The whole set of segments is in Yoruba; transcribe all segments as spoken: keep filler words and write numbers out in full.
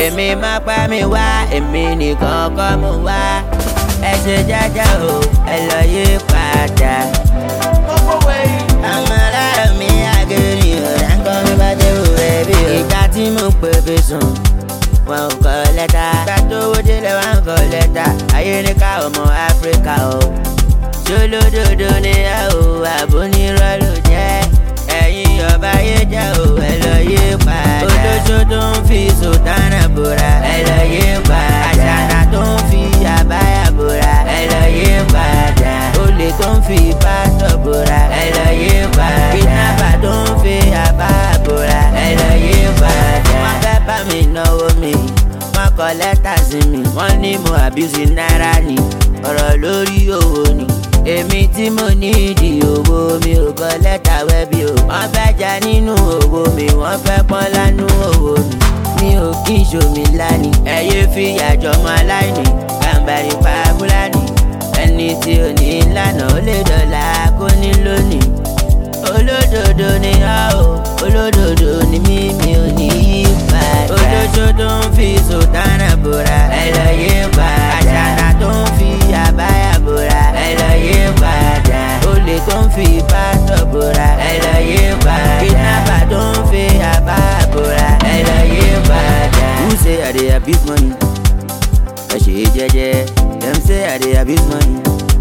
èmi má pa mi wá èmi nìkan kọ́ mo wá ẹ ṣe jẹ́jẹ́ o ẹ lọ yí padà. àwọn ará mi àgẹ̀rì ọ̀rẹ́ ń kọ́ mi bá dé òwe bí o. ìgbà tí mo pè fi sùn wọn ò kọ lẹ́tà. ìgbà tó wó délé wọn kọ lẹ́tà. ayé ní ká ọmọ áfíríkà o. ṣolódodo ni ẹ o àbónírọ́ ló jẹ́. ẹ̀yin ọba yé jẹ́ o ẹ lọ yí padà. olóṣó tó ń fi sòtánà bòrà ẹ lọ yí padà. àṣànà tó ń fi àbáyà bòrà ẹ lọ yí padà. olè tó ń fi pásítọ̀ bòrà ẹ lọ yí padà. kidnapà tó ń fi àbáyà bòrà ẹ lọ yí padà. wọ́n fẹ́ bá mi náwó mi wọ́n kọ lẹ́tà sí mi. wọ́n ní mo abuse náírà ni ọ̀rọ̀ lórí owó ni. èmi tí mo ní ìdí owó mi ò kọ lẹ́tà wẹ́bí o. wọ́n fẹ́ jà nínú owó mi wọ́n fẹ́ pọ́n lánú owó mi. mi ò kí n ṣomi lánì ẹ̀yẹ fi àjọmọ aláìní kàǹbàrí pa fúlàní. ẹni tí ò ní lánàá ó lè dọ̀là kó ní lónìí. olódodo ni ọ́ o olódodo ni mí mi ò ní yí padà. olóṣó tó ń fi sòtánà bòrà ẹ lọ yí padà. àṣànà tó ń fi àbáyà bòrà ẹ lọ yí padà. olè tó ń fi pásítọ̀ bòrà ẹ lọ yí padà. kidnapà tó ń fi àbáyà bòrà ẹ lọ yí padà. who say I dey abuse money? ẹ ṣe jẹ́jẹ́. dem say I dey abuse money.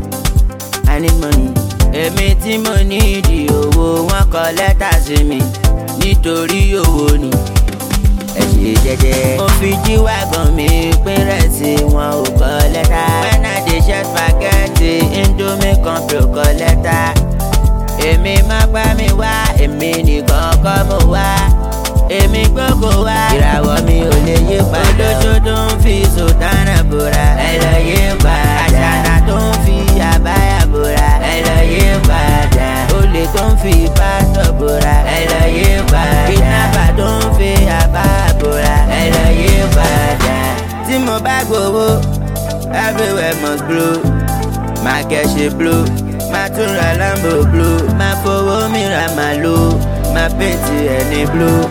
I need money. èmi tí mo ní ìdí owó wọn kọ lẹ́tà sí mi nítorí owó ni ẹ ṣe jẹ́jẹ́. mo fi jíwá gan mi pín rẹ̀ sí wọn ò kọ lẹ́tà. when I dey share spaghetti indomie compro kọ lẹ́tà. èmi má pa mi wá èmi nìkan kọ́ mo wá èmi gbogbo wá. ìràwọ̀ mi ò lè yí padà. olóṣó tó ń fi sòtánà bòrà ẹ lọ yí padà. àṣànà tó ń fi àbáyà bòrà ẹ lọ yí padà. olè tó ń fi pásítọ̀ bòrà ẹ lọ yí padà. kidnapà tó ń fi àbáyà bòrà ẹ lọ yí padà. tí mo bá gbowó everywhere must blow. máa kẹ́ṣe blow máa tún ra lambo blow. máa fowó mi ra màlúù máa pèntì ẹni blow.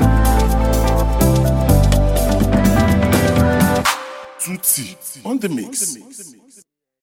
Tutti on the mix.